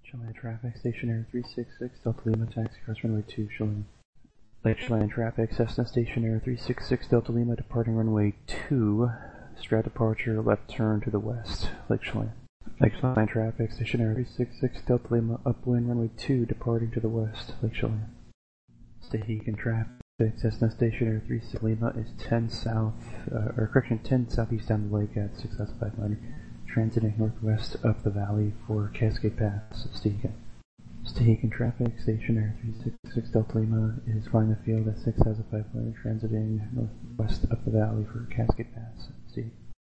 Chelan traffic, stationary 366, Delta Lima, taxi across runway 2, Chelan. Lake Chelan traffic, Cessna stationary 366, Delta Lima, departing runway 2, Strat departure, left turn to the west, Lake Chelan. Lake Chelan traffic, stationary 366, Delta Lima, upwind runway 2, departing to the west, Lake Chelan. Stehekin traffic, Cessna stationary 36 Lima is 10 south, 10 southeast down the lake at 6,500, transiting northwest up the valley for Cascade Pass, Stehekin. Stehekin traffic, stationary 366 Delta Lima is flying the field at 6,500, transiting northwest up the valley for Cascade Pass, Stehekin.